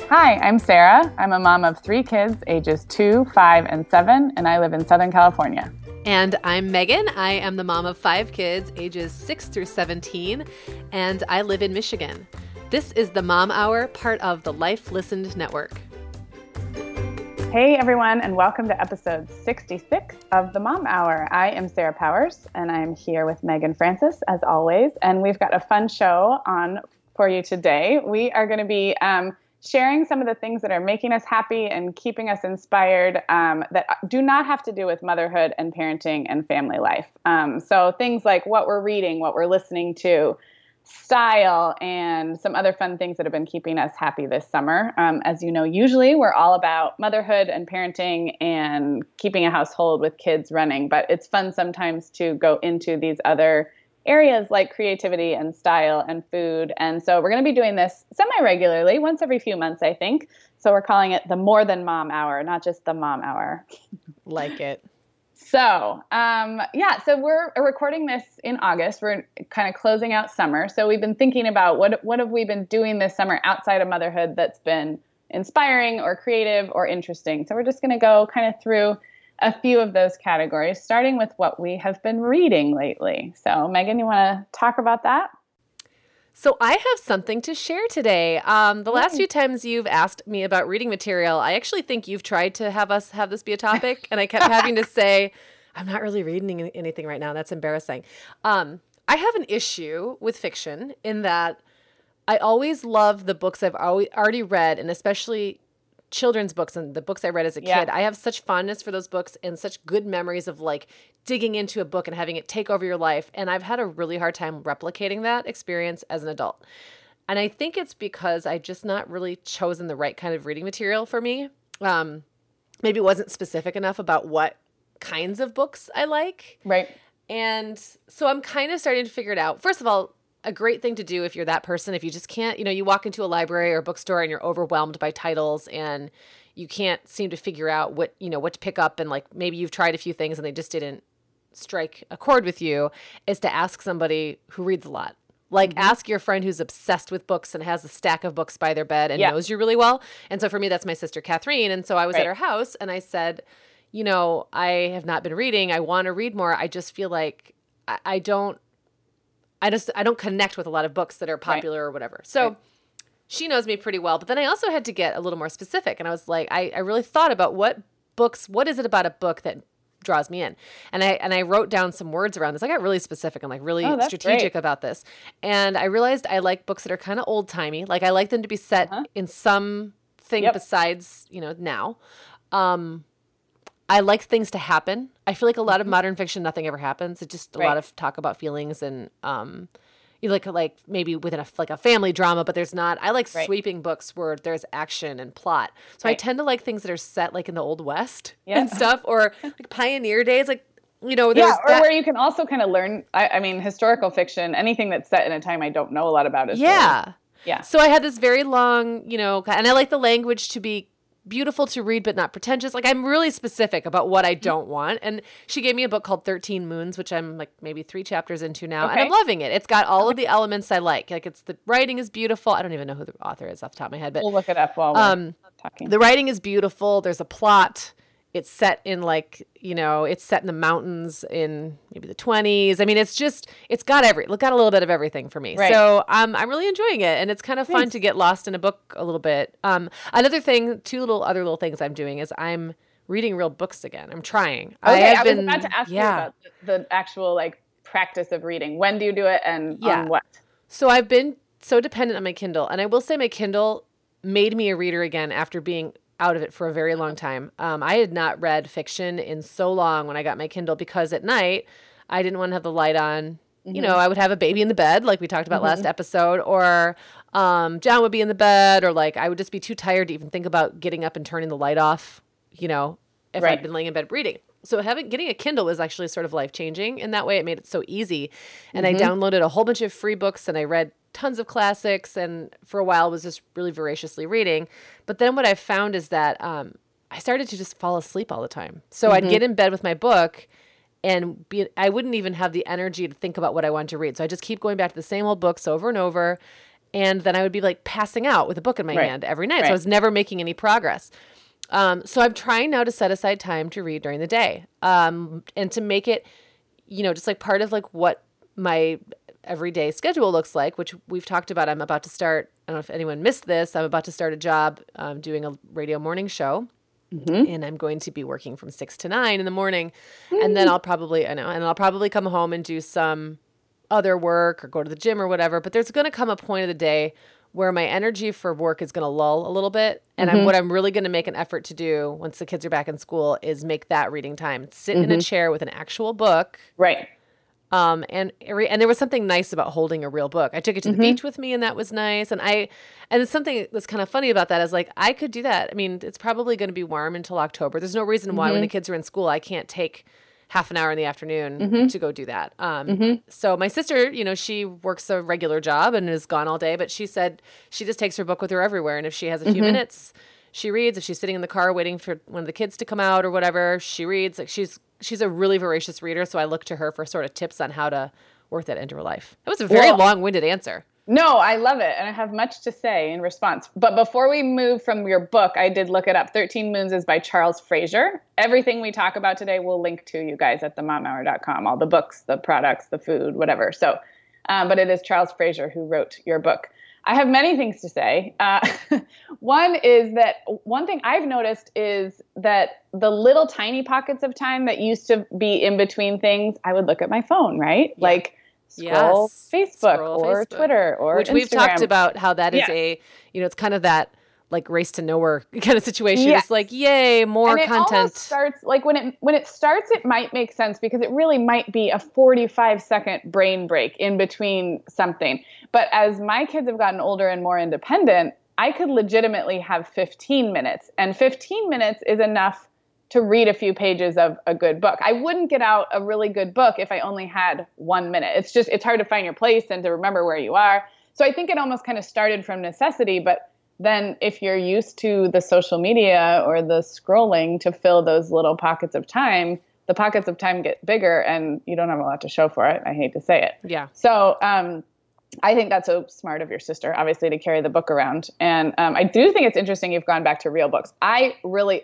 Hi, I'm Sarah. I'm a mom of 3 kids, ages 2, 5, and 7, and I live in Southern California. And I'm Megan. I am the mom of 5 kids, ages 6 through 17, and I live in Michigan. This is the Mom Hour, part of the Life Listened Network. Hey everyone, and welcome to episode 66 of the Mom Hour. I am Sarah Powers, and I'm here with Megan Francis, as always, and we've got a fun show on for you today. We are going to be sharing some of the things that are making us happy and keeping us inspired that do not have to do with motherhood and parenting and family life. So things like what we're reading, what we're listening to, style, and some other fun things that have been keeping us happy this summer. As you know, usually we're all about motherhood and parenting and keeping a household with kids running, but it's fun sometimes to go into these other areas like creativity and style and food. And so we're going to be doing this semi-regularly, once every few months, I think. So we're calling it the More Than Mom Hour, not just the Mom Hour. Like it. So, so we're recording this in August. We're kind of closing out summer. So we've been thinking about what have we been doing this summer outside of motherhood that's been inspiring or creative or interesting. So we're just going to go kind of through a few of those categories, starting with what we have been reading lately. So, Megan, you want to talk about that? So I have something to share today. The last few times you've asked me about reading material, I actually think you've tried to have us have this be a topic, and I kept having to say, I'm not really reading anything right now. That's embarrassing. I have an issue with fiction in that I always love the books I've already read, and especially children's books and the books I read as a kid. I have such fondness for those books and such good memories of like digging into a book and having it take over your life. And I've had a really hard time replicating that experience as an adult. And I think it's because I just not really chosen the right kind of reading material for me. Maybe it wasn't specific enough about what kinds of books I like. Right. And so I'm kind of starting to figure it out. First of all, a great thing to do if you're that person, if you just can't, you walk into a library or a bookstore and you're overwhelmed by titles and you can't seem to figure out what to pick up, and like maybe you've tried a few things and they just didn't strike a chord with you, is to ask somebody who reads a lot. Like ask your friend who's obsessed with books and has a stack of books by their bed and knows you really well. And so for me, that's my sister Catherine. And so I was at her house and I said, I have not been reading. I want to read more. I just feel like I don't connect with a lot of books that are popular or whatever. So she knows me pretty well. But then I also had to get a little more specific. And I was like, I really thought about what is it about a book that draws me in? And I wrote down some words around this. I got really specific and like really strategic about this. And I realized I like books that are kind of old timey. Like I like them to be set in something besides, now. I like things to happen. I feel like a lot of modern fiction, nothing ever happens. It's just a lot of talk about feelings and you like maybe within a family drama, but there's not. I like sweeping books where there's action and plot. So I tend to like things that are set like in the Old West and stuff, or like pioneer days, like there's where you can also kind of learn. I mean, historical fiction, anything that's set in a time I don't know a lot about is really, So I had this very long, and I like the language to be beautiful to read, but not pretentious. Like I'm really specific about what I don't want. And she gave me a book called 13 Moons, which I'm like maybe 3 chapters into now. And I'm loving it. It's got all of the elements I like. Like the writing is beautiful. I don't even know who the author is off the top of my head, but we'll look it up while we're talking. The writing is beautiful. There's a plot. It's set in it's set in the mountains in maybe the 20s. I mean, it's got a little bit of everything for me. Right. So I'm really enjoying it. And it's kind of fun to get lost in a book a little bit. Another thing, other little things I'm doing is I'm reading real books again. I'm trying. Okay, I was about to ask you about the actual practice of reading. When do you do it and on what? So I've been so dependent on my Kindle. And I will say my Kindle made me a reader again after being out of it for a very long time. I had not read fiction in so long when I got my Kindle because at night I didn't want to have the light on. I would have a baby in the bed like we talked about last episode, or John would be in the bed, or like I would just be too tired to even think about getting up and turning the light off, if I'd been laying in bed reading. So getting a Kindle was actually sort of life-changing. In that way, it made it so easy. And I downloaded a whole bunch of free books and I read tons of classics, and for a while was just really voraciously reading. But then what I found is that I started to just fall asleep all the time. So I'd get in bed with my book and I wouldn't even have the energy to think about what I wanted to read. So I just keep going back to the same old books over and over. And then I would be like passing out with a book in my hand every night. Right. So I was never making any progress. So I'm trying now to set aside time to read during the day, and to make it, just like part of like what my everyday schedule looks like, which we've talked about. I'm about to start, I don't know if anyone missed this, I'm about to start a job doing a radio morning show. And I'm going to be working from 6 to 9 in the morning. And then I'll probably come home and do some other work or go to the gym or whatever. But there's going to come a point of the day where my energy for work is going to lull a little bit. And what I'm really going to make an effort to do once the kids are back in school is make that reading time. Sit in a chair with an actual book. Right. And there was something nice about holding a real book. I took it to the beach with me, and that was nice. And it's something that's kind of funny about that is like, I could do that. I mean, it's probably going to be warm until October. There's no reason why when the kids are in school, I can't take half an hour in the afternoon to go do that. So my sister, she works a regular job and is gone all day, but she said she just takes her book with her everywhere. And if she has a few minutes, she reads. If she's sitting in the car waiting for one of the kids to come out or whatever, she reads. Like she's a really voracious reader. So I look to her for sort of tips on how to work that into her life. That was a very long-winded answer. No, I love it. And I have much to say in response. But before we move from your book, I did look it up. 13 Moons is by Charles Fraser. Everything we talk about today, we'll link to you guys at themomhour.com. All the books, the products, the food, whatever. So, but it is Charles Fraser who wrote your book. I have many things to say. One thing I've noticed is that the little tiny pockets of time that used to be in between things, I would look at my phone, right? Yeah. Like, Scroll Facebook. Twitter or which Instagram. We've talked about how that is it's kind of that like race to nowhere kind of situation. Yes. It's like, yay, more and it content. Almost starts like when it starts, it might make sense because it really might be a 45-second brain break in between something. But as my kids have gotten older and more independent, I could legitimately have 15 minutes, and 15 minutes is enough to read a few pages of a good book. I wouldn't get out a really good book if I only had 1 minute. It's hard to find your place and to remember where you are. So I think it almost kind of started from necessity, but then if you're used to the social media or the scrolling to fill those little pockets of time, the pockets of time get bigger and you don't have a lot to show for it. I hate to say it. Yeah. So I think that's so smart of your sister, obviously, to carry the book around. And I do think it's interesting you've gone back to real books. I really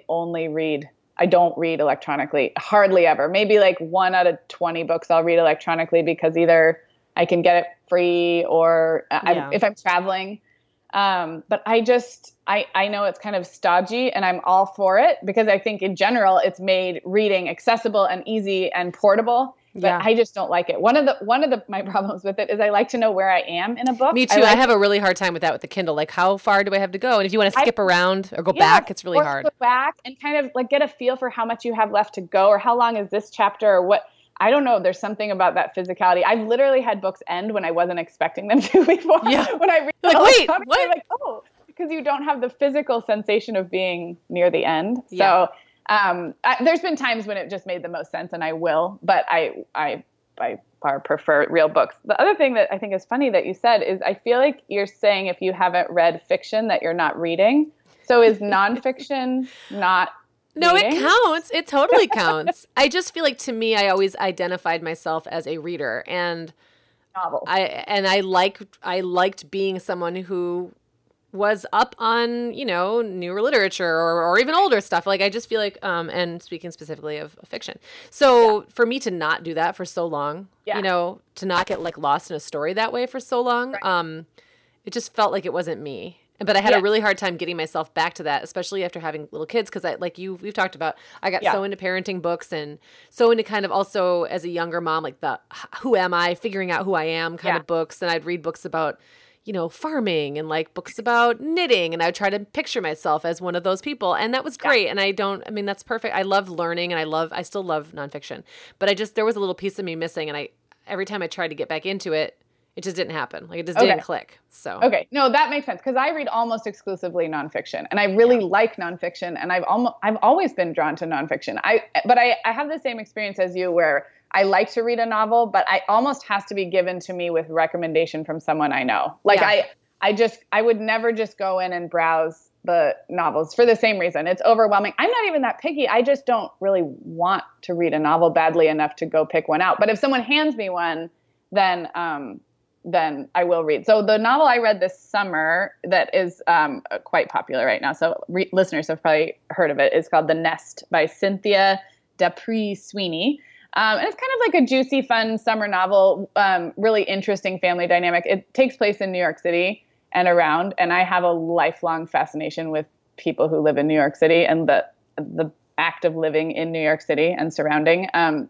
I don't read electronically, hardly ever. Maybe like 1 out of 20 books I'll read electronically because either I can get it free or if I'm traveling. But I know it's kind of stodgy and I'm all for it because I think in general it's made reading accessible and easy and portable. But I just don't like it. One of my problems with it is I like to know where I am in a book. Me too. I have a really hard time with that with the Kindle. Like, how far do I have to go? And if you want to skip around or go back, it's really hard. Go back and kind of like get a feel for how much you have left to go or how long is this chapter or what. I don't know. There's something about that physicality. I've literally had books end when I wasn't expecting them to before. Yeah. When I read like, wait, what? I'm like, oh, because you don't have the physical sensation of being near the end. Yeah. So there's been times when it just made the most sense, and I will, but I by far prefer real books. The other thing that I think is funny that you said is I feel like you're saying if you haven't read fiction that you're not reading. So is nonfiction not No, reading? It counts. It totally counts. I just feel like to me, I always identified myself as a reader, and novels. I liked being someone who was up on, newer literature or even older stuff. Like, I just feel like, and speaking specifically of fiction. So for me to not do that for so long, to not get like lost in a story that way for so long, it just felt like it wasn't me. But I had a really hard time getting myself back to that, especially after having little kids. Cause we've talked about, I got so into parenting books and so into kind of also as a younger mom, like the, who am I, figuring out who I am kind of books. And I'd read books about, farming and like books about knitting. And I would try to picture myself as one of those people. And that was great. And that's perfect. I love learning and I still love nonfiction, but there was a little piece of me missing. And every time I tried to get back into it, it just didn't happen. Like it just didn't click. So okay, no, that makes sense because I read almost exclusively nonfiction, and I really like nonfiction, and I've always been drawn to nonfiction. But I have the same experience as you where I like to read a novel, but I almost has to be given to me with recommendation from someone I know. Like I would never just go in and browse the novels for the same reason. It's overwhelming. I'm not even that picky. I just don't really want to read a novel badly enough to go pick one out. But if someone hands me one, then then I will read. So the novel I read this summer that is quite popular right now, so listeners have probably heard of it, is called The Nest by Cynthia D'Aprix Sweeney. And it's kind of like a juicy, fun summer novel, really interesting family dynamic. It takes place in New York City and around, and I have a lifelong fascination with people who live in New York City and the act of living in New York City and surrounding.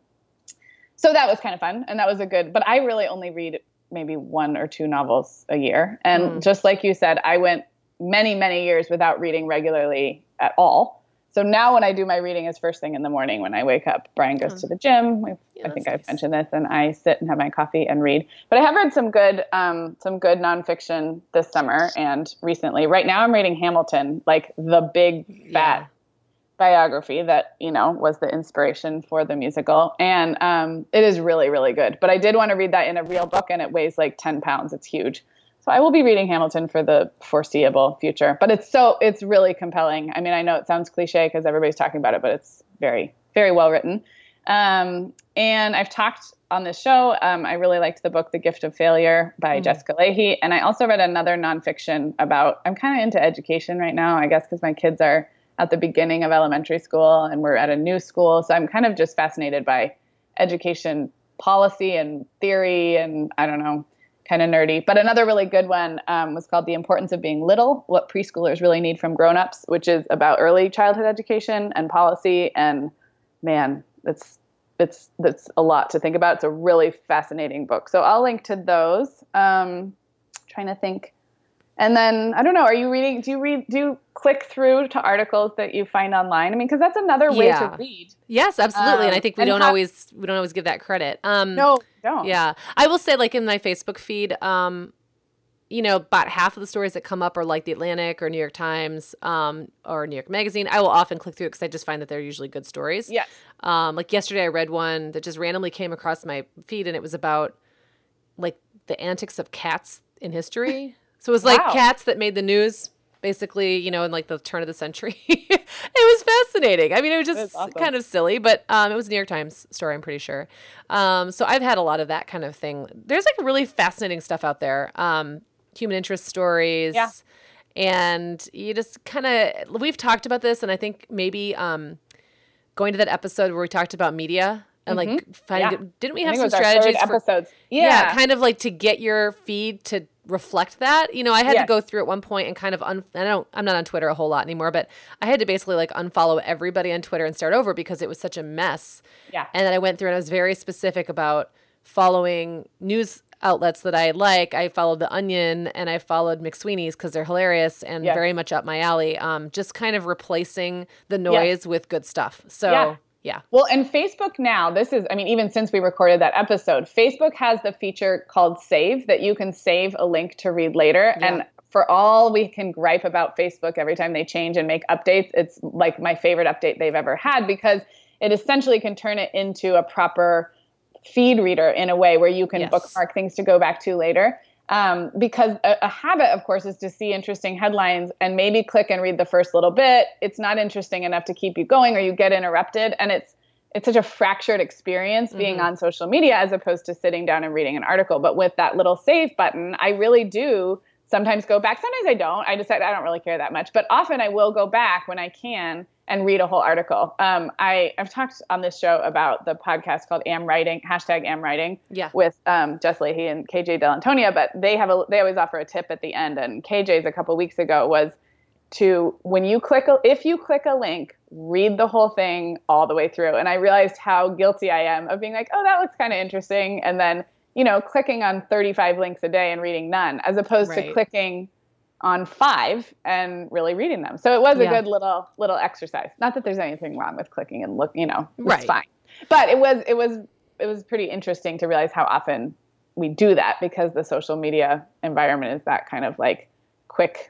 So that was kind of fun, and that was but I really only read maybe 1 or 2 novels a year. And just like you said, I went many, many years without reading regularly at all. So now when I do my reading is first thing in the morning when I wake up. Brian goes to the gym. I think I've mentioned this, and I sit and have my coffee and read. But I have read some good nonfiction this summer and recently. Right now I'm reading Hamilton, like the big fat biography that, was the inspiration for the musical. And it is really, really good. But I did want to read that in a real book, and it weighs like 10 pounds. It's huge. So I will be reading Hamilton for the foreseeable future. But it's really compelling. I mean, I know it sounds cliche because everybody's talking about it, but it's very, very well written. And I've talked on this show. I really liked the book, The Gift of Failure by Jessica Lahey. And I also read another nonfiction I'm kind of into education right now, I guess, because my kids are at the beginning of elementary school and we're at a new school. So I'm kind of just fascinated by education policy and theory and I don't know, kind of nerdy. But another really good one was called The Importance of Being Little, What Preschoolers Really Need from Grown-Ups, which is about early childhood education and policy. And man, it's a lot to think about. It's a really fascinating book. So I'll link to those. Trying to think. And then, I don't know, are you reading, do you click through to articles that you find online? I mean, because that's another way to read. Yes, absolutely. And I think we don't always give that credit. No, don't. Yeah. I will say, like, in my Facebook feed, about half of the stories that come up are like The Atlantic or New York Times or New York Magazine. I will often click through it because I just find that they're usually good stories. Yes. Like yesterday I read one that just randomly came across my feed, and it was about, like, the antics of cats in history. So it was like cats that made the news, basically, in like the turn of the century. It was fascinating. I mean, it was just kind of silly, but it was a New York Times story, I'm pretty sure. So I've had a lot of that kind of thing. There's like really fascinating stuff out there. Human interest stories. Yeah. And you just we've talked about this, and I think maybe going to that episode where we talked about media and like finding, didn't we have some strategies for episodes? Yeah, kind of like to get your feed to reflect that. I had to go through at one point and kind of I'm not on Twitter a whole lot anymore, but I had to basically like unfollow everybody on Twitter and start over because it was such a mess. Yeah. And then I went through and I was very specific about following news outlets that I like. I followed The Onion and I followed McSweeney's because they're hilarious and very much up my alley. Just kind of replacing the noise with good stuff. So yeah. Well, and Facebook now, even since we recorded that episode, Facebook has the feature called Save that you can save a link to read later. Yeah. And for all we can gripe about Facebook every time they change and make updates, it's like my favorite update they've ever had because it essentially can turn it into a proper feed reader in a way where you can bookmark things to go back to later. Because a habit, of course, is to see interesting headlines and maybe click and read the first little bit. It's not interesting enough to keep you going or you get interrupted. And it's such a fractured experience being on social media as opposed to sitting down and reading an article. But with that little save button, I really do sometimes go back. Sometimes I don't. I decide I don't really care that much. But often I will go back when I can and read a whole article. I've talked on this show about the podcast called Am Writing, #AmWriting, with Jess Lahey and KJ Dell'Antonia, but they always offer a tip at the end. And KJ's a couple weeks ago was to, if you click a link, read the whole thing all the way through. And I realized how guilty I am of being like, oh, that looks kind of interesting. And then, clicking on 35 links a day and reading none, as opposed to clicking on 5 and really reading them. So it was a good little exercise. Not that there's anything wrong with clicking and look, it's fine. But it was pretty interesting to realize how often we do that because the social media environment is that kind of like quick.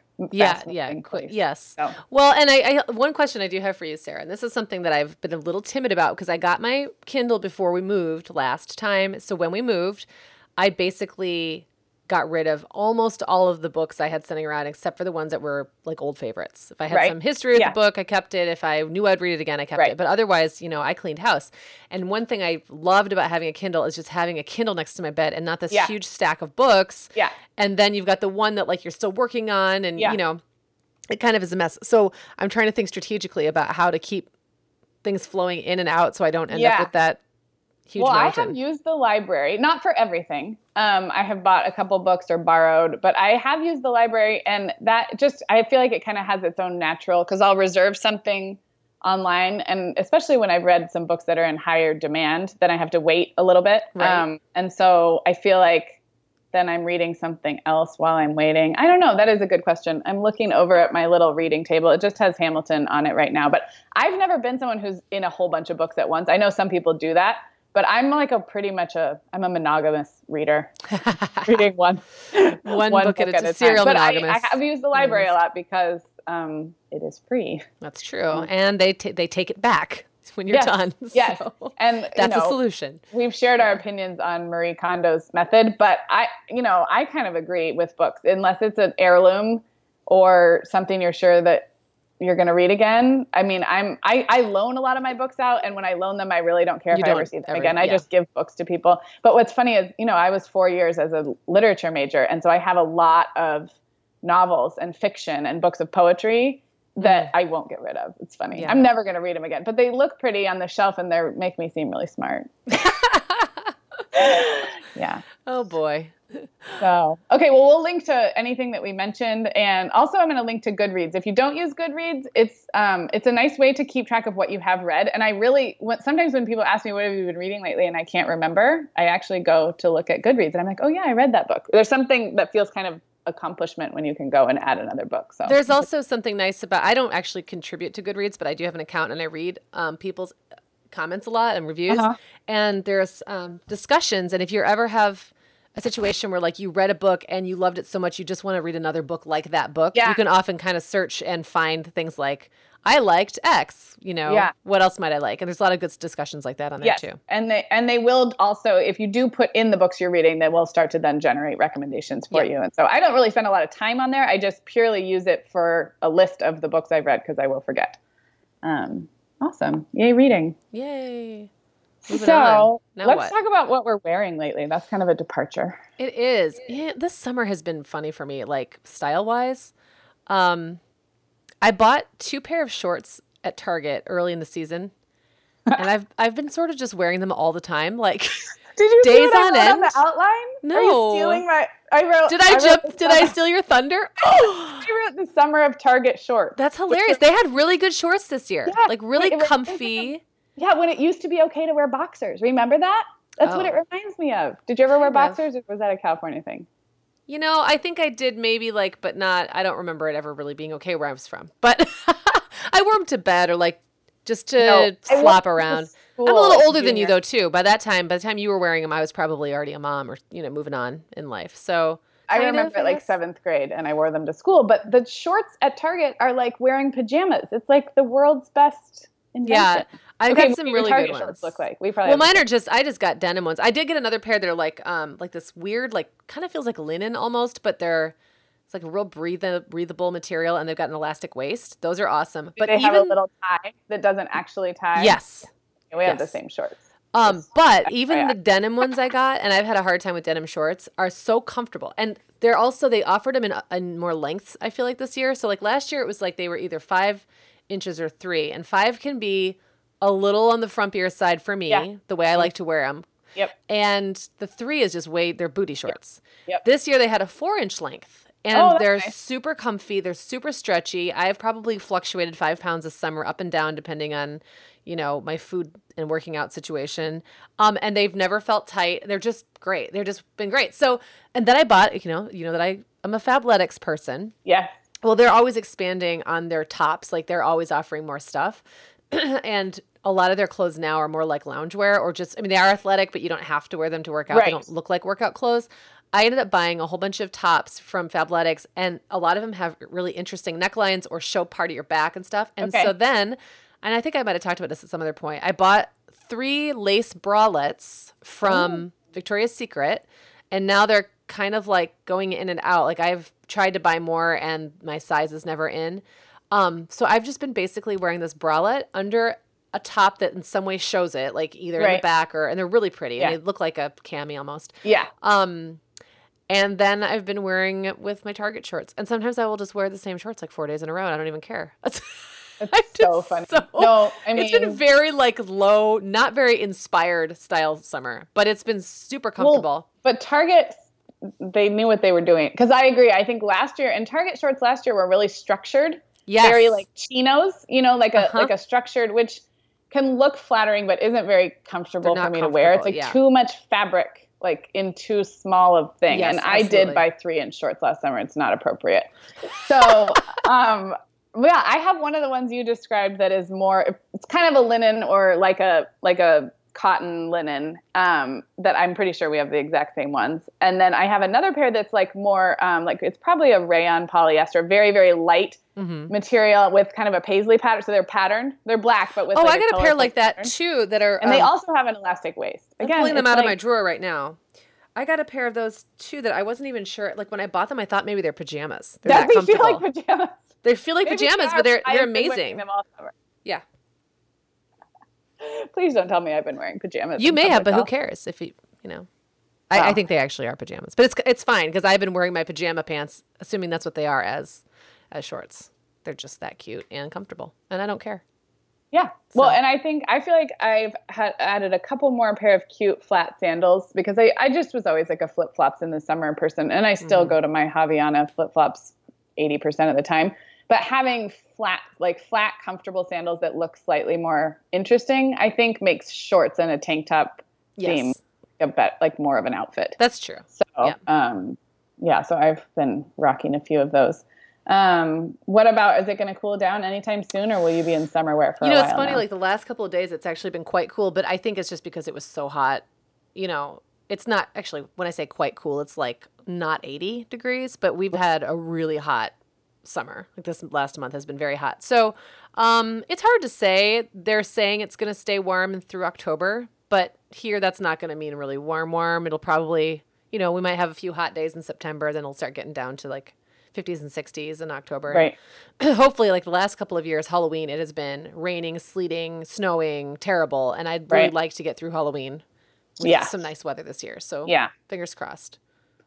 Quick. Yes. So. Well, and I one question I do have for you, Sarah, and this is something that I've been a little timid about because I got my Kindle before we moved last time. So when we moved, I basically got rid of almost all of the books I had sitting around, except for the ones that were like old favorites. If I had some history of the book, I kept it. If I knew I'd read it again, I kept it. But otherwise, I cleaned house. And one thing I loved about having a Kindle is just having a Kindle next to my bed and not this huge stack of books. Yeah. And then you've got the one that like you're still working on and, it kind of is a mess. So I'm trying to think strategically about how to keep things flowing in and out so I don't end up with that huge mountain. I have used the library, not for everything. I have bought a couple books or borrowed, but I have used the library, and that I feel like it kind of has its own natural, because I'll reserve something online, and especially when I've read some books that are in higher demand, then I have to wait a little bit. Right. And so I feel like then I'm reading something else while I'm waiting. I don't know. That is a good question. I'm looking over at my little reading table. It just has Hamilton on it right now, but I've never been someone who's in a whole bunch of books at once. I know some people do that. But I'm like I'm a monogamous reader, reading one book at a time. Serial monogamous. But I have used the library a lot because it is free. That's true. And they take it back when you're done. Yes. So and that's a solution. We've shared our opinions on Marie Kondo's method, but I kind of agree with books, unless it's an heirloom or something you're sure that you're going to read again. I mean, I loan a lot of my books out, and when I loan them, I really don't care if I ever see them again. I just give books to people. But what's funny is, I was 4 years as a literature major, and so I have a lot of novels and fiction and books of poetry that I won't get rid of. It's funny. Yeah. I'm never going to read them again, but they look pretty on the shelf, and they make me seem really smart. Yeah. Oh boy. So, okay, well, we'll link to anything that we mentioned. And also I'm going to link to Goodreads. If you don't use Goodreads, it's a nice way to keep track of what you have read. And sometimes when people ask me, what have you been reading lately? And I can't remember, I actually go to look at Goodreads and I'm like, oh yeah, I read that book. There's something that feels kind of accomplishment when you can go and add another book. So there's also something nice about, I don't actually contribute to Goodreads, but I do have an account and I read people's comments a lot and reviews. And there's discussions. And if you ever have a situation where like you read a book and you loved it so much you just want to read another book like that book, you can often kind of search and find things like, I liked X, what else might I like? And there's a lot of good discussions like that on there too. And they will also, if you do put in the books you're reading, they will start to then generate recommendations for you. And so I don't really spend a lot of time on there. I just purely use it for a list of the books I've read because I will forget. Awesome. Yay, reading. Yay. So let's talk about what we're wearing lately. That's kind of a departure. It is. Yeah, this summer has been funny for me, like style-wise. I bought 2 pair of shorts at Target early in the season, and I've been sort of just wearing them all the time, like Did you days see what on I wrote end. On the outline? No. Are you stealing my? Did I steal your thunder? I wrote the summer of Target shorts. That's hilarious. They had really good shorts this year, like really comfy. Yeah, when it used to be okay to wear boxers. Remember that? That's what it reminds me of. Did you ever wear boxers, or was that a California thing? I think I did maybe but not, I don't remember it ever really being okay where I was from. But I wore them to bed or just to flop around. I'm a little older than you though too. By the time you were wearing them, I was probably already a mom or, moving on in life. So I remember it 7th grade and I wore them to school. But the shorts at Target are like wearing pajamas. It's like the world's best invention. Yeah. I've got some really good ones. Shorts look like? Mine are I just got denim ones. I did get another pair that are like this weird, kind of feels like linen almost, but it's like a real breathable material and they've got an elastic waist. Those are awesome. But they have a little tie that doesn't actually tie? Yes. We have the same shorts. But even the denim ones I got, and I've had a hard time with denim shorts, are so comfortable. And they offered them in more lengths, I feel like this year. So like last year it was like they were either 5 inches or 3, and 5 can be a little on the frumpier side for me, the way I like to wear them. Yep. And the 3 is just they're booty shorts. Yep. This year they had a 4-inch length. And they're nice. super comfy. They're super stretchy. I've probably fluctuated 5 pounds this summer up and down depending on, my food and working out situation. And they've never felt tight. They're just great. They've just been great. So, and then I bought, that I'm a Fabletics person. Yeah. Well, they're always expanding on their tops. Like they're always offering more stuff. And a lot of their clothes now are more like loungewear or they are athletic, but you don't have to wear them to work out. Right. They don't look like workout clothes. I ended up buying a whole bunch of tops from Fabletics, and a lot of them have really interesting necklines or show part of your back and stuff. And so then, and I think I might have talked about this at some other point, I bought 3 lace bralettes from Victoria's Secret, and now they're kind of like going in and out. Like I've tried to buy more and my size is never in. So I've just been basically wearing this bralette under a top that in some way shows it, like either in the back and they're really pretty and they look like a cami almost. Yeah. And then I've been wearing it with my Target shorts. And sometimes I will just wear the same shorts like 4 days in a row and I don't even care. It's so funny. No, I mean, it's been very like low, not very inspired style summer, but it's been super comfortable. Well, but Target, they knew what they were doing. Because I agree. I think last year, and Target shorts last year were really structured. Yes. Very like chinos, like a structured, which can look flattering, but isn't very comfortable for me to wear. It's like too much fabric. Like in too small of thing. Yes, and I did buy 3-inch shorts last summer. It's not appropriate. So, yeah, I have one of the ones you described that is more, it's kind of a linen or like a cotton linen, that I'm pretty sure we have the exact same ones. And then I have another pair that's like more, like it's probably a rayon polyester, very, very light material with kind of a paisley pattern. So they're patterned. They're black, but with I got a pair like that too that are, and they also have an elastic waist. Again, I'm pulling them out of my drawer right now. I got a pair of those too that I wasn't even sure. Like when I bought them, I thought maybe they're pajamas. They're that comfortable. Feel like pajamas. They feel like pajamas, but they're amazing. Them all summer. Yeah. Please don't tell me I've been wearing pajamas. You may have, but who cares if I think they actually are pajamas, but it's fine because I've been wearing my pajama pants, assuming that's what they are as shorts. They're just that cute and comfortable, and I don't care. Yeah. So. Well, and I feel like I've added a couple more pair of cute flat sandals because I just was always like a flip-flops in the summer person, and I still go to my Havaiana flip-flops 80% of the time. But having flat, comfortable sandals that look slightly more interesting, I think makes shorts and a tank top seem like more of an outfit. That's true. So, so I've been rocking a few of those. What about, is it going to cool down anytime soon, or will you be in summer wear for a while? It's funny, now? Like the last couple of days, it's actually been quite cool, but I think it's just because it was so hot. It's not actually, when I say quite cool, it's like not 80 degrees, but we've had a really hot summer. Like this last month has been very hot. So, it's hard to say. They're saying it's going to stay warm through October, but here that's not going to mean really warm. It'll probably, we might have a few hot days in September, then it'll start getting down to like 50s and 60s in October. Right. Hopefully, like the last couple of years, Halloween, it has been raining, sleeting, snowing, terrible. And I'd really like to get through Halloween with some nice weather this year. So fingers crossed.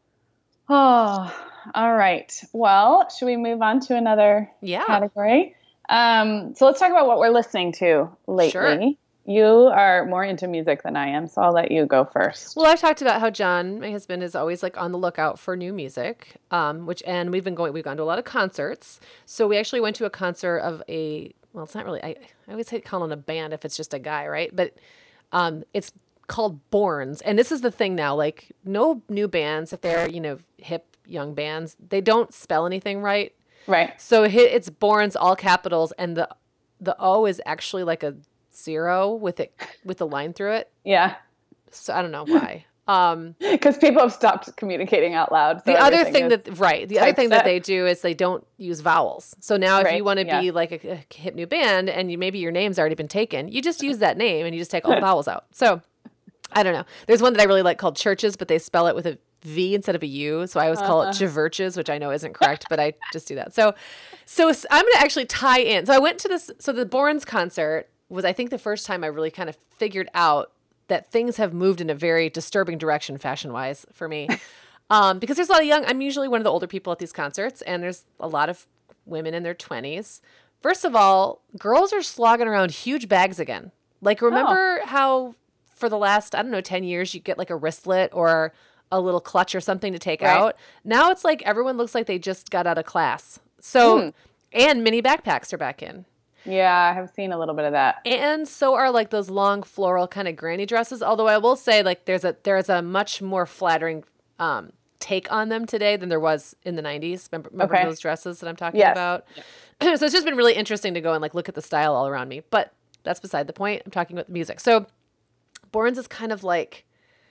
Oh, all right. Well, should we move on to another category? So let's talk about what we're listening to lately. Sure. You are more into music than I am, so I'll let you go first. Well, I've talked about how John, my husband, is always like on the lookout for new music, and we've gone to a lot of concerts. So we actually went to a concert of it's not really, I always hate calling it a band if it's just a guy, right? But it's called Borns. And this is the thing now, like no new bands, if they're, hip young bands, they don't spell anything right. Right. So it's Borns, all capitals, and the O is actually like a 0 with the line through it. Yeah. So I don't know why. Because people have stopped communicating out loud. So the other thing that they do is they don't use vowels. So now if you want to be like a hip new band and maybe your name's already been taken, you just use that name and you just take all the vowels out. So I don't know. There's one that I really like called Churches, but they spell it with a V instead of a U. So I always call it Chiverches, which I know isn't correct, but I just do that. So I'm going to actually tie in. So I went to this. So the Borns concert was, I think, the first time I really kind of figured out that things have moved in a very disturbing direction fashion-wise for me. Because there's a lot of I'm usually one of the older people at these concerts, and there's a lot of women in their 20s. First of all, girls are slogging around huge bags again. Like, remember how for the last, 10 years, you get like a wristlet or a little clutch or something to take out? Now it's like everyone looks like they just got out of class. So, and mini backpacks are back in. Yeah, I have seen a little bit of that. And so are like those long floral kind of granny dresses. Although I will say like there's a much more flattering take on them today than there was in the 90s. Remember those dresses that I'm talking about? Yeah. So it's just been really interesting to go and like look at the style all around me. But that's beside the point. I'm talking about the music. So Borns is kind of like,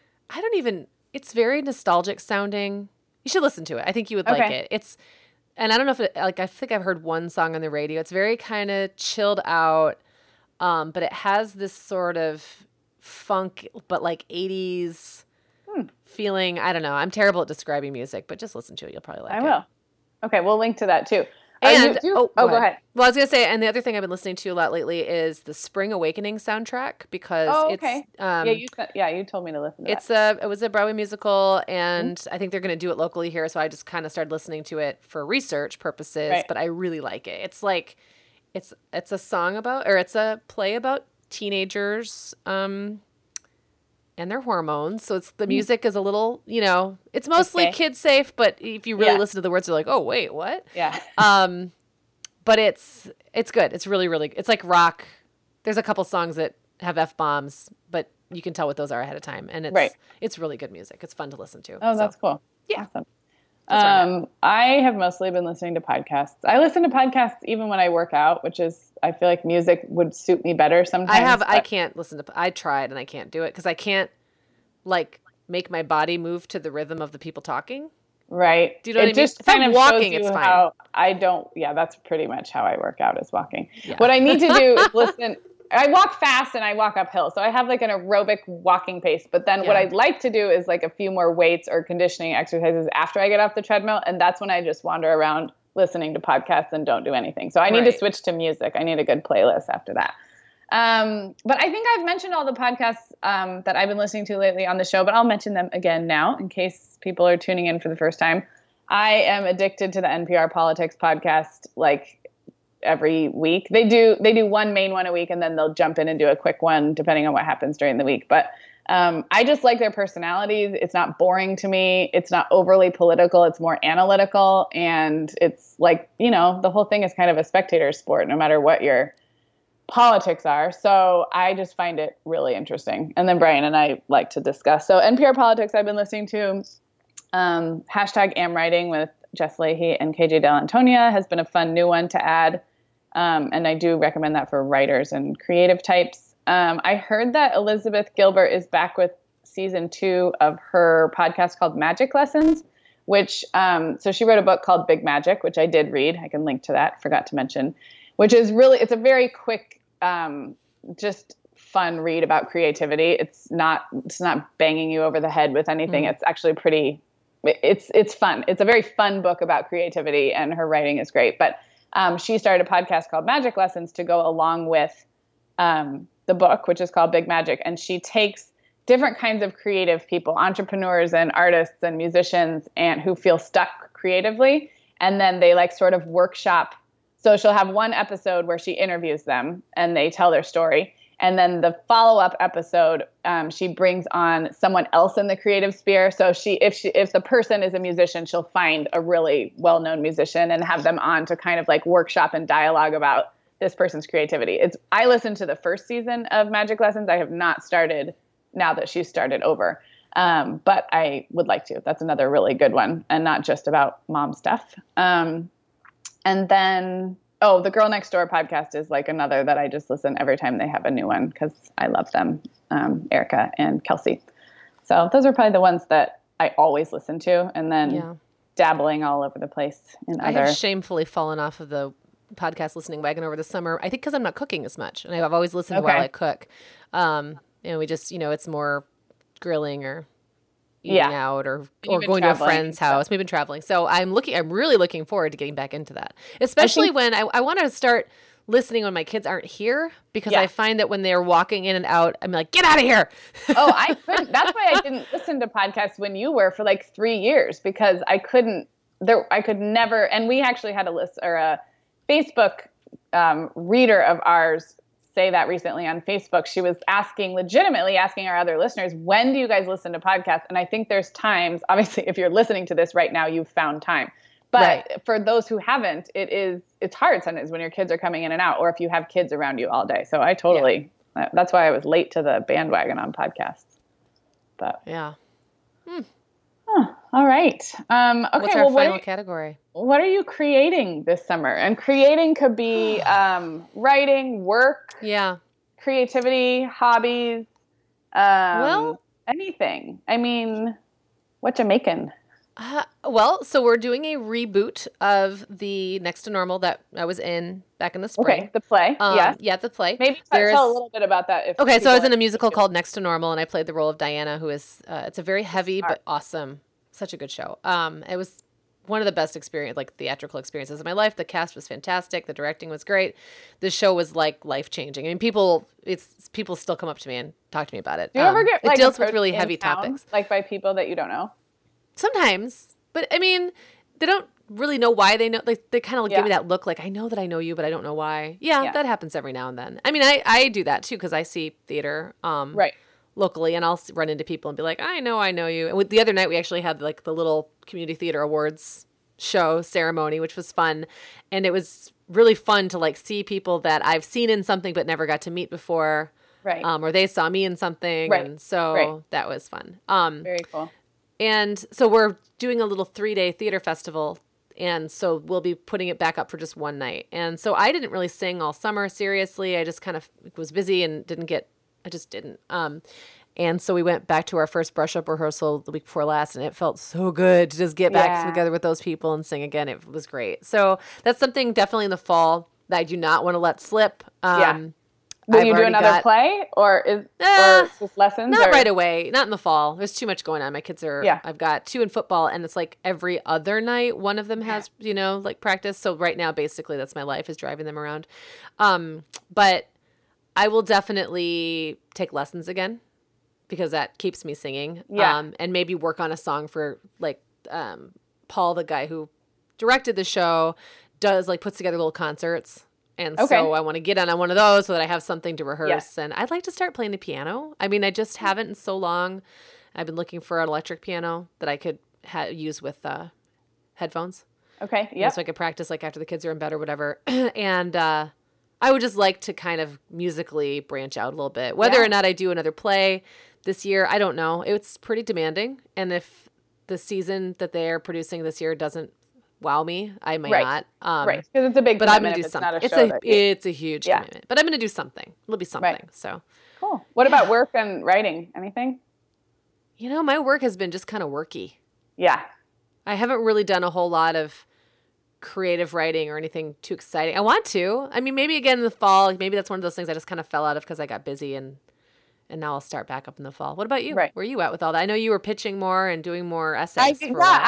it's very nostalgic sounding. You should listen to it. I think you would like it. And I don't know if I think I've heard one song on the radio. It's very kind of chilled out, but it has this sort of funk, but like 80s feeling, I don't know, I'm terrible at describing music, but just listen to it. You'll probably like it. I will. Okay, we'll link to that too. And go ahead. Well, I was gonna say, and the other thing I've been listening to a lot lately is the Spring Awakening soundtrack because okay. You told me to listen to it was a Broadway musical, and I think they're gonna do it locally here, so I just kind of started listening to it for research purposes. Right. But I really like it. It's like it's a song about, or it's a play about teenagers and their hormones. So it's the music is a little, it's mostly kid safe, but if you really listen to the words, you're like, oh wait, what? Yeah. But it's good. It's really, really, it's like rock. There's a couple songs that have F-bombs, but you can tell what those are ahead of time. And it's really good music. It's fun to listen to. Oh, that's cool. Yeah. Awesome. I have mostly been listening to podcasts. I listen to podcasts even when I work out, which is, I feel like music would suit me better sometimes. I can't listen to, I tried and I can't do it because I can't make my body move to the rhythm of the people talking. Right. Do you know what I mean? Just kind of walking, it's fine. That's pretty much how I work out is walking. Yeah. What I need to do is listen. I walk fast and I walk uphill. So I have like an aerobic walking pace. But then what I'd like to do is like a few more weights or conditioning exercises after I get off the treadmill. And that's when I just wander around listening to podcasts and don't do anything. So I need to switch to music. I need a good playlist after that. But I think I've mentioned all the podcasts that I've been listening to lately on the show, but I'll mention them again now in case people are tuning in for the first time. I am addicted to the NPR Politics podcast like every week. They do one main one a week, and then they'll jump in and do a quick one depending on what happens during the week. But I just like their personalities. It's not boring to me. It's not overly political. It's more analytical. And it's like, the whole thing is kind of a spectator sport, no matter what your politics are. So I just find it really interesting. And then Brian and I like to discuss. So NPR Politics I've been listening to. #AmWriting with Jess Leahy and KJ Dell'Antonia has been a fun new one to add. And I do recommend that for writers and creative types. I heard that Elizabeth Gilbert is back with season 2 of her podcast called Magic Lessons, which, so she wrote a book called Big Magic, which I did read. I can link to that. Forgot to mention, which is it's a very quick, just fun read about creativity. It's not banging you over the head with anything. It's actually it's fun. It's a very fun book about creativity, and her writing is great. But she started a podcast called Magic Lessons to go along with the book, which is called Big Magic. And she takes different kinds of creative people, entrepreneurs and artists and musicians, and who feel stuck creatively. And then they sort of workshop. So she'll have one episode where she interviews them and they tell their story. And then the follow-up episode, she brings on someone else in the creative sphere. So if the person is a musician, she'll find a really well-known musician and have them on to kind of workshop and dialogue about this person's creativity. I listened to the first season of Magic Lessons. I have not started now that she's started over. But I would like to. That's another really good one, and not just about mom stuff. And then, the Girl Next Door podcast is another that I just listen every time they have a new one because I love them, Erica and Kelsey. So those are probably the ones that I always listen to, and then dabbling all over the place in other. I have shamefully fallen off of the podcast listening wagon over the summer. I think because I'm not cooking as much, and I've always listened while I cook. We just, it's more grilling or eating out or going to a friend's house. We've been traveling. So I'm really looking forward to getting back into that, especially when I want to start listening when my kids aren't here, because I find that when they're walking in and out, I'm like, get out of here. I couldn't. That's why I didn't listen to podcasts when you were for 3 years, because I could never. And we actually had a list or a Facebook reader of ours say that recently on Facebook. She was legitimately asking our other listeners, when do you guys listen to podcasts? And I think there's times, obviously, if you're listening to this right now, you've found time. But for those who haven't, it's hard sometimes when your kids are coming in and out, or if you have kids around you all day. So I totally, that's why I was late to the bandwagon on podcasts. But all right. Okay. What's our final category? What are you creating this summer? And creating could be writing, work, creativity, hobbies, anything. I mean, what you making? Well, so we're doing a reboot of the Next to Normal that I was in back in the spring. Okay, the play. Yes. Yeah, the play. Maybe tell a little bit about that. Okay, so I was in a musical called Next to Normal, and I played the role of Diana, who is, it's a very heavy but awesome, such a good show. It was one of the best theatrical experiences of my life. The cast was fantastic. The directing was great. The show was like life-changing. I mean, people still come up to me and talk to me about it. Do you ever get it deals with really heavy topics, like by people that you don't know? Sometimes, but I mean, they don't really know why they know. Like they kind of give me that look, like I know that I know you, but I don't know why. Yeah, that happens every now and then. I mean, I do that too because I see theater locally, and I'll run into people and be like, I know you. And the other night we actually had like the little community theater awards show ceremony, which was fun, and it was really fun to like see people that I've seen in something but never got to meet before, right? Or they saw me in something, right? And so that was fun. Very cool. And so we're doing a little 3-day theater festival, and so we'll be putting it back up for just one night. And so I didn't really sing all summer seriously. I just kind of was busy and I just didn't. And so we went back to our first brush up rehearsal the week before last, and it felt so good to just get back together with those people and sing again. It was great. So that's something definitely in the fall that I do not want to let slip. Will you do another play or just lessons? Not right away. Not in the fall. There's too much going on. My kids are, I've got 2 in football, and it's like every other night one of them has, like practice. So right now, basically that's my life, is driving them around. But I will definitely take lessons again because that keeps me singing. And maybe work on a song for like Paul, the guy who directed the show, puts together little concerts. And so I want to get on one of those so that I have something to rehearse. Yes. And I'd like to start playing the piano. I mean, I just haven't in so long. I've been looking for an electric piano that I could use with headphones. Okay, yeah. So I could practice like after the kids are in bed or whatever. And I would just like to kind of musically branch out a little bit. Whether or not I do another play this year, I don't know. It's pretty demanding. And if the season that they're producing this year doesn't wow me, I may not. Right, because it's a big commitment. But I'm going to do something. It's a huge commitment. But I'm going to do something. It'll be something. Right. So cool. What about work and writing? Anything? My work has been just kind of worky. Yeah. I haven't really done a whole lot of creative writing or anything too exciting. I want to. I mean, maybe again in the fall. Maybe that's one of those things I just kind of fell out of because I got busy and now I'll start back up in the fall. What about you? Right. Where are you at with all that? I know you were pitching more and doing more essays.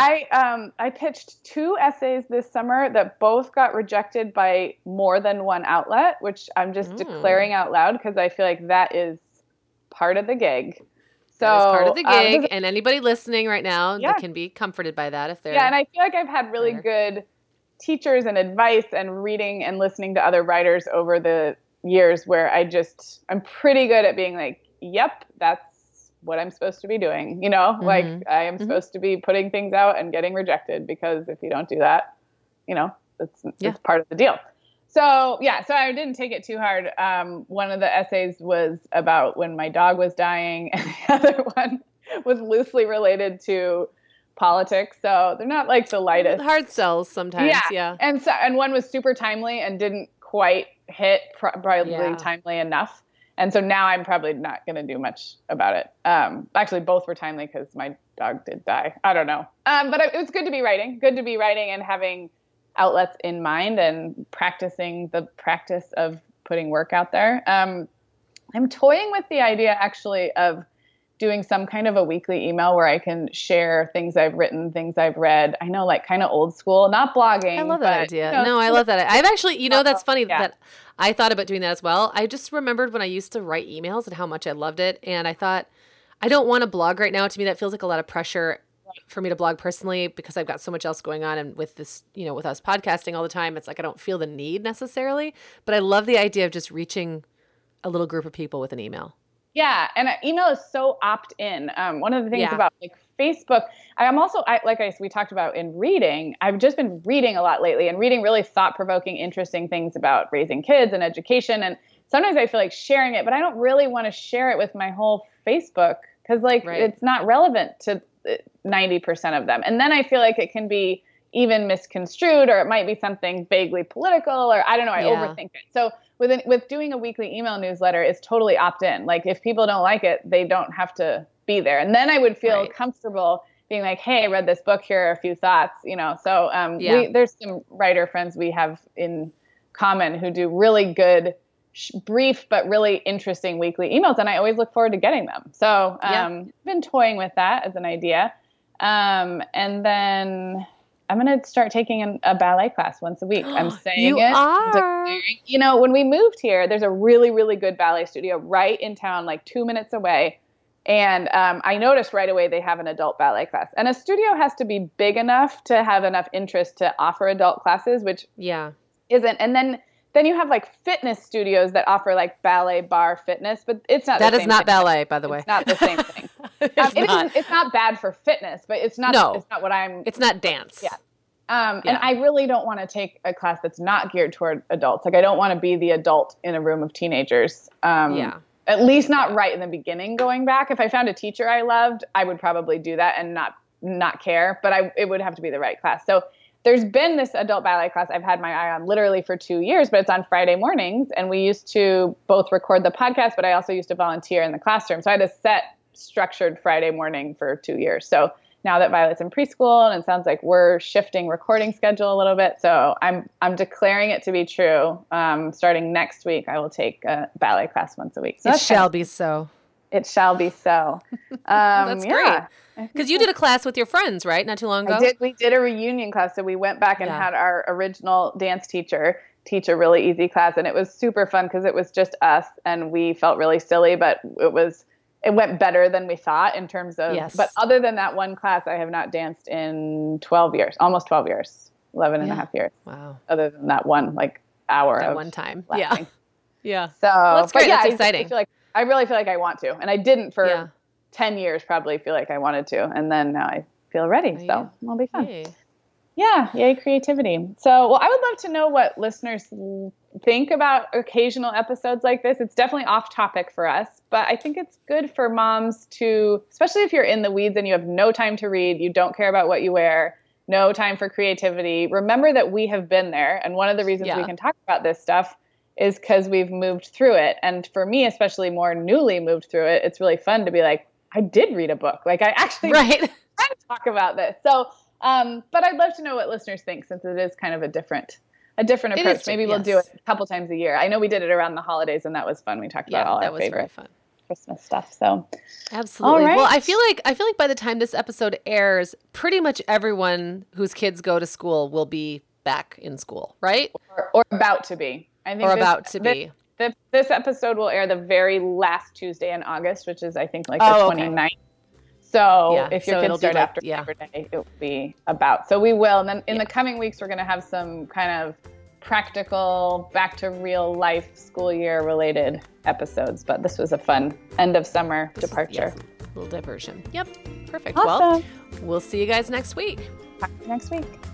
I pitched 2 essays this summer that both got rejected by more than one outlet, which I'm just declaring out loud because I feel like that is part of the gig. So that is part of the gig, and anybody listening right now that can be comforted by that if they're and I feel like I've had really good teachers and advice and reading and listening to other writers over the years where I'm pretty good at being like, yep, that's what I'm supposed to be doing. Like I am supposed to be putting things out and getting rejected because if you don't do that, it's part of the deal. So I didn't take it too hard. One of the essays was about when my dog was dying, and the other one was loosely related to politics. So they're not like the lightest. Hard sells sometimes. Yeah. And one was super timely and didn't quite hit probably timely enough. And so now I'm probably not going to do much about it. Actually, both were timely because my dog did die. I don't know. But it was good to be writing and having outlets in mind and practicing the practice of putting work out there. I'm toying with the idea actually of doing some kind of a weekly email where I can share things I've written, things I've read. I know, like kind of old school, not blogging. I love that idea. I love that. I've actually, that's funny that I thought about doing that as well. I just remembered when I used to write emails and how much I loved it. And I thought, I don't want to blog right now. To me, that feels like a lot of pressure for me to blog personally because I've got so much else going on. And with this, with us podcasting all the time, it's like I don't feel the need necessarily. But I love the idea of just reaching a little group of people with an email. Yeah, and email is so opt-in. One of the things about like Facebook, I'm also, we talked about in reading, I've just been reading a lot lately and reading really thought-provoking, interesting things about raising kids and education. And sometimes I feel like sharing it, but I don't really want to share it with my whole Facebook because it's not relevant to 90% of them. And then I feel like it can be even misconstrued, or it might be something vaguely political, or I don't know, I overthink it. So with doing a weekly email newsletter is totally opt-in. Like if people don't like it, they don't have to be there. And then I would feel comfortable being like, hey, I read this book, here are a few thoughts, So there's some writer friends we have in common who do really good, brief, but really interesting weekly emails. And I always look forward to getting them. So I've been toying with that as an idea. And then I'm going to start taking a ballet class once a week. I'm saying you are. When we moved here, there's a really, really good ballet studio right in town, like 2 minutes away. And I noticed right away they have an adult ballet class. And a studio has to be big enough to have enough interest to offer adult classes, which isn't. And then you have like fitness studios that offer like ballet bar fitness, but it's not. That is not ballet, by the way. It's not the same thing. It's not bad for fitness, but it's not. No, it's not what I'm. It's not dance. Yeah. And I really don't want to take a class that's not geared toward adults. Like I don't want to be the adult in a room of teenagers. At least not right in the beginning going back. If I found a teacher I loved, I would probably do that and not care, but it would have to be the right class. So there's been this adult ballet class I've had my eye on literally for 2 years, but it's on Friday mornings. And we used to both record the podcast, but I also used to volunteer in the classroom. So I had a set structured Friday morning for 2 years. So now that Violet's in preschool, and it sounds like we're shifting recording schedule a little bit. So I'm declaring it to be true. Starting next week, I will take a ballet class once a week. So it shall be so. It shall be so. That's great. Because you did a class with your friends, right? Not too long ago? We did a reunion class. So we went back and had our original dance teacher teach a really easy class. And it was super fun because it was just us and we felt really silly, but it went better than we thought in terms of, but other than that one class, I have not danced in 12 years, almost 12 years, 11 and a half years. Wow. Other than that one, hour that of one time. laughing. Yeah. So that's great. That's exciting. I really feel like I want to, and I didn't for 10 years, probably feel like I wanted to. And then now I feel ready. So it'll be fun. Yay. Yeah. Yay. Creativity. So, I would love to know what listeners think about occasional episodes like this. It's definitely off topic for us, but I think it's good for moms to, especially if you're in the weeds and you have no time to read, you don't care about what you wear, no time for creativity. Remember that we have been there. And one of the reasons we can talk about this stuff is because we've moved through it. And for me, especially more newly moved through it, it's really fun to be like, I did read a book. Like I actually can talk about this. So, but I'd love to know what listeners think since it is kind of a different approach. Maybe we'll do it a couple times a year. I know we did it around the holidays and that was fun. We talked about all our favorite Christmas stuff. So absolutely. Well, I feel like by the time this episode airs, pretty much everyone whose kids go to school will be back in school, right? Or about to be. I think this episode will air the very last Tuesday in August, which is I think like the 29th. So if your kids start after Labor Day, it will be about. So we will. And then in the coming weeks, we're going to have some kind of practical, back to real life school year related episodes. But this was a fun end of summer departure. A little diversion. Yep. Perfect. Awesome. Well, we'll see you guys next week. Talk to you next week.